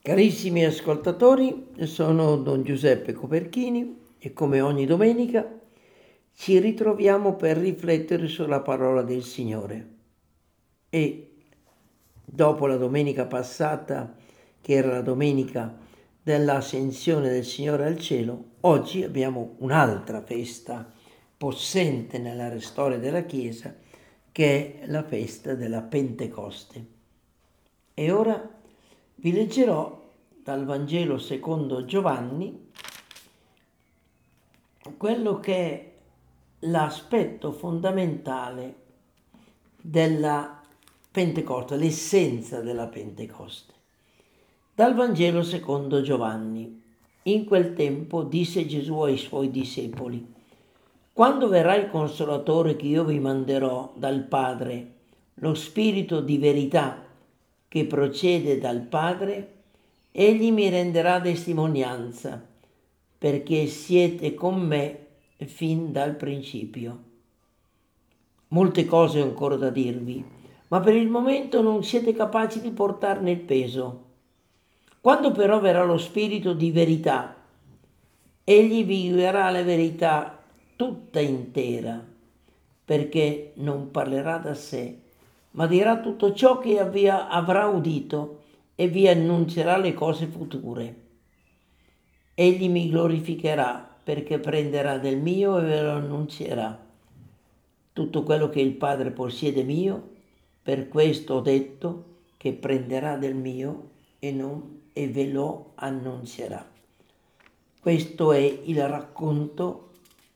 Carissimi ascoltatori, sono Don Giuseppe Coperchini e come ogni domenica ci ritroviamo per riflettere sulla parola del Signore. E dopo la domenica passata, che era la domenica dell'ascensione del Signore al cielo, oggi abbiamo un'altra festa possente nella storia della Chiesa, che è la festa della Pentecoste. E ora vi leggerò dal Vangelo secondo Giovanni quello che è l'aspetto fondamentale della Pentecoste, l'essenza della Pentecoste. Dal Vangelo secondo Giovanni. In quel tempo disse Gesù ai suoi discepoli: quando verrà il Consolatore che io vi manderò dal Padre, lo Spirito di verità che procede dal Padre, egli mi renderà testimonianza, perché siete con me fin dal principio. Molte cose ho ancora da dirvi, ma per il momento non siete capaci di portarne il peso. Quando però verrà lo Spirito di verità, egli vi guiderà la verità tutta intera, perché non parlerà da sé, ma dirà tutto ciò che avrà udito e vi annunzierà le cose future. Egli mi glorificherà, perché prenderà del mio e ve lo annunzierà. Tutto quello che il Padre possiede mio, per questo ho detto che prenderà del mio e ve lo annunzierà. Questo è il racconto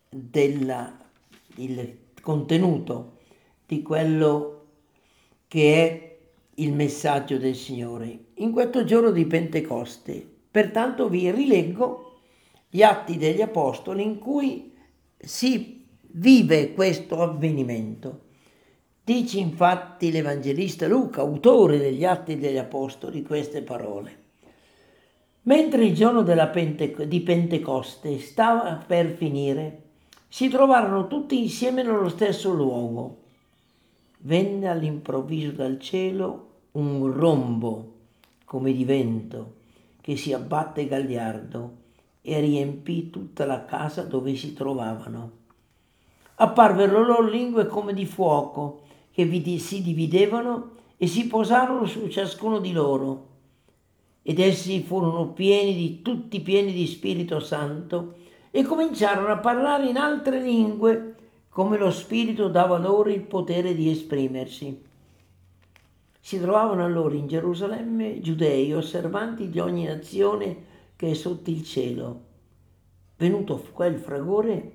il contenuto di quello che è il messaggio del Signore in questo giorno di Pentecoste. Pertanto vi rileggo gli Atti degli Apostoli in cui si vive questo avvenimento. Dice infatti l'Evangelista Luca, autore degli Atti degli Apostoli, queste parole. Mentre il giorno di Pentecoste stava per finire, si trovarono tutti insieme nello stesso luogo. Venne all'improvviso dal cielo un rombo come di vento che si abbatte gagliardo e riempì tutta la casa dove si trovavano. Apparvero loro lingue come di fuoco che si dividevano e si posarono su ciascuno di loro. Ed essi furono tutti pieni di Spirito Santo e cominciarono a parlare in altre lingue come lo Spirito dava loro il potere di esprimersi. Si trovavano allora in Gerusalemme giudei osservanti di ogni nazione che è sotto il cielo. Venuto quel fragore,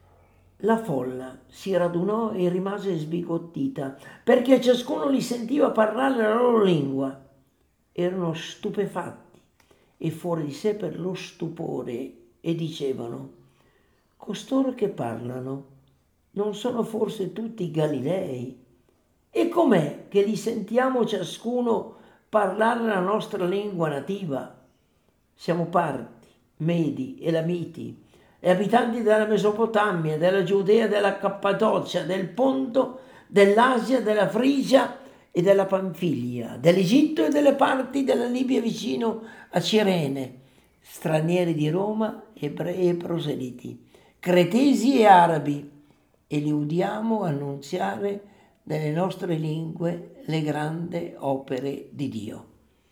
la folla si radunò e rimase sbigottita, perché ciascuno li sentiva parlare la loro lingua. Erano stupefatti e fuori di sé per lo stupore e dicevano: costoro che parlano non sono forse tutti Galilei? E com'è che li sentiamo ciascuno parlare la nostra lingua nativa? Siamo parti, Medi, Elamiti, e abitanti della Mesopotamia, della Giudea, della Cappadocia, del Ponto, dell'Asia, della Frigia e della Panfilia, dell'Egitto e delle parti della Libia vicino a Cirene, stranieri di Roma, ebrei e proseliti, cretesi e arabi, e li udiamo annunziare nelle nostre lingue le grandi opere di Dio.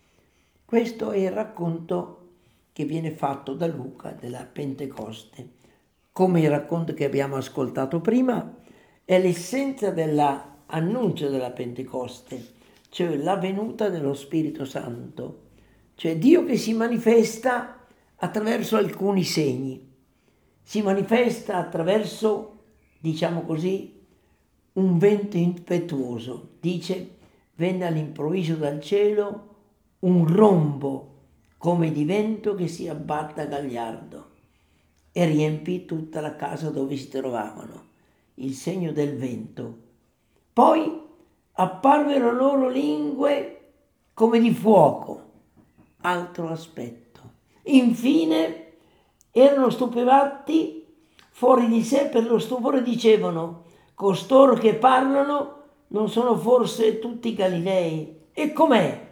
Questo è il racconto che viene fatto da Luca della Pentecoste. Come il racconto che abbiamo ascoltato prima, è l'essenza dell'annuncio della Pentecoste, cioè la venuta dello Spirito Santo, cioè Dio che si manifesta attraverso alcuni segni, si manifesta attraverso, diciamo così, un vento impetuoso. Dice: venne all'improvviso dal cielo un rombo come di vento che si abbatta gagliardo e riempì tutta la casa dove si trovavano, il segno del vento. Poi apparvero loro lingue come di fuoco, altro aspetto. Infine erano stupefatti, fuori di sé per lo stupore dicevano: costoro che parlano non sono forse tutti Galilei? E com'è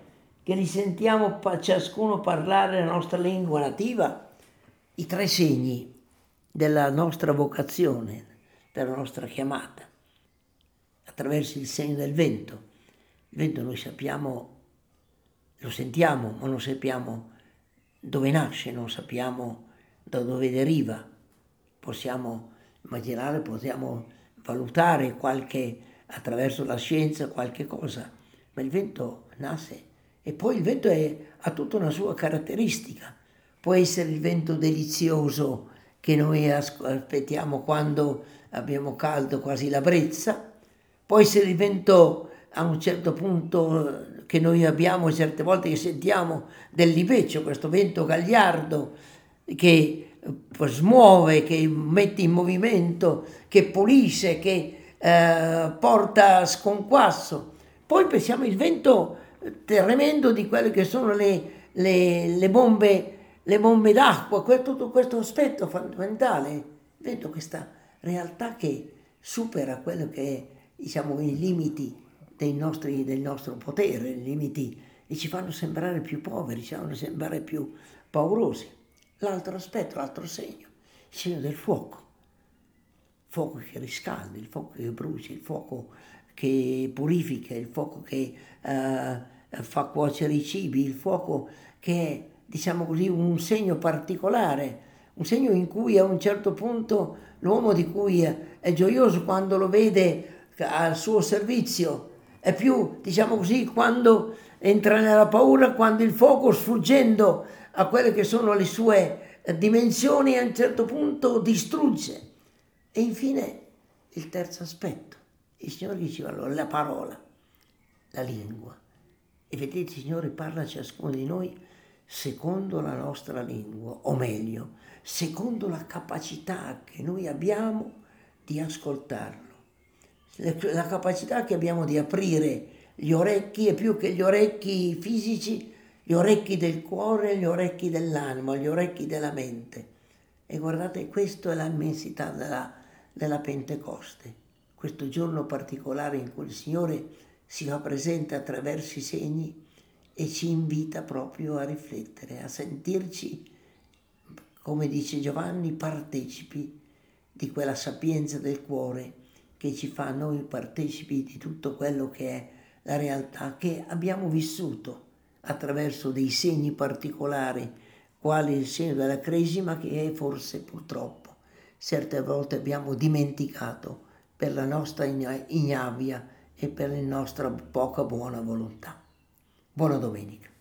che li sentiamo ciascuno parlare la nostra lingua nativa, i tre segni della nostra vocazione, della nostra chiamata, attraverso il segno del vento. Il vento noi sappiamo, lo sentiamo, ma non sappiamo dove nasce, non sappiamo da dove deriva. Possiamo immaginare, possiamo valutare attraverso la scienza qualche cosa, ma il vento nasce e poi il vento ha tutta una sua caratteristica. Può essere il vento delizioso che noi aspettiamo quando abbiamo caldo, quasi la brezza, può essere il vento a un certo punto che noi abbiamo certe volte che sentiamo del libeccio, questo vento gagliardo che smuove, che mette in movimento, che pulisce, che porta sconquasso. Poi pensiamo il vento tremendo di quelle che sono le bombe d'acqua, tutto questo aspetto fondamentale. Il vento, questa realtà che supera quello che è, diciamo, i limiti del nostro potere, i limiti e ci fanno sembrare più poveri, ci fanno sembrare più paurosi. L'altro aspetto, l'altro segno, il segno del fuoco che riscalda, il fuoco che brucia, il fuoco che purifica, il fuoco che fa cuocere i cibi, il fuoco che è, diciamo così, un segno particolare, un segno in cui a un certo punto l'uomo di cui è gioioso quando lo vede al suo servizio, è più, diciamo così, quando entra nella paura, quando il fuoco, sfuggendo a quelle che sono le sue dimensioni, a un certo punto distrugge. E infine il terzo aspetto, il Signore diceva allora la parola, la lingua. E vedete, il Signore parla a ciascuno di noi secondo la nostra lingua, o meglio, secondo la capacità che noi abbiamo di ascoltarlo, la capacità che abbiamo di aprire gli orecchi, e più che gli orecchi fisici, gli orecchi del cuore, gli orecchi dell'anima, gli orecchi della mente. E guardate, questa è l'immensità della Pentecoste, questo giorno particolare in cui il Signore si fa presente attraverso i segni e ci invita proprio a riflettere, a sentirci, come dice Giovanni, partecipi di quella sapienza del cuore che ci fa noi partecipi di tutto quello che è la realtà che abbiamo vissuto attraverso dei segni particolari, quali il segno della cresima, che forse purtroppo certe volte abbiamo dimenticato per la nostra ignavia e per la nostra poca buona volontà. Buona domenica.